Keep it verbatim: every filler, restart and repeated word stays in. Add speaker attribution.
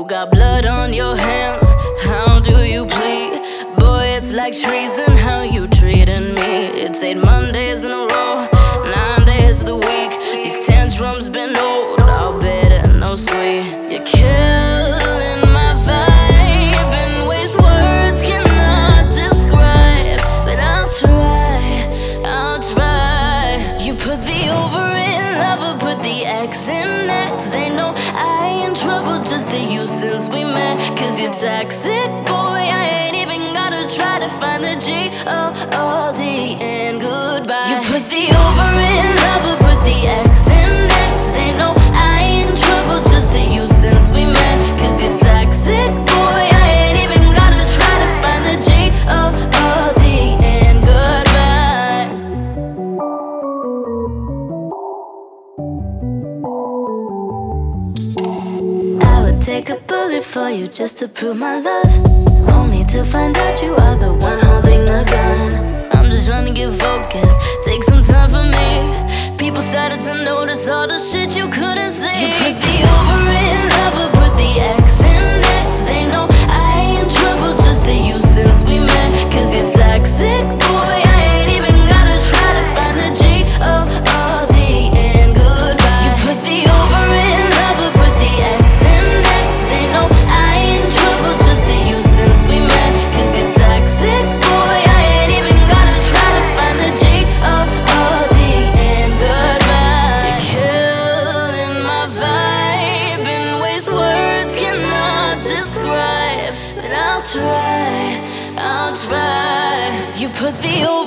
Speaker 1: You got blood on your hands, how do you plead? Boy, it's like treason how you treating me. It's eight Mondays in a row, nine days of the week. These tantrums been old, I'll bet it no sweet. You're killing my vibe in ways words cannot describe. But I'll try, I'll try. You put the over in lover, put the X in next. Ain't no I in trouble, just the you since we met. Cause you're toxic, boy, I ain't even gotta try to find the G O O D and goodbye. You put the over in lover, put the X in next. Ain't no I in trouble, just the you since we met. Cause you're toxic, boy, I ain't even gotta try to find the G O O D and goodbye. I would take a bullet for you just to prove my love, only to find out you are the one holding the gun. I'm just trying to get focused, take some time for me. People started to notice all the shit you couldn't see. You put the over in lover, put the X in next. Ain't no I in trouble, just the you since we met. Cause you're toxic, boy, I ain't even gotta try to find the G O O D and goodbye. You put the over in lover, put the X in next. Ain't no I in trouble, just the you since we met. Cause you're toxic, boy, I ain't even gotta try to find the G O O D and goodbye. You're killing my vibe in ways words cannot describe. But I'll try, I'll try. You put the over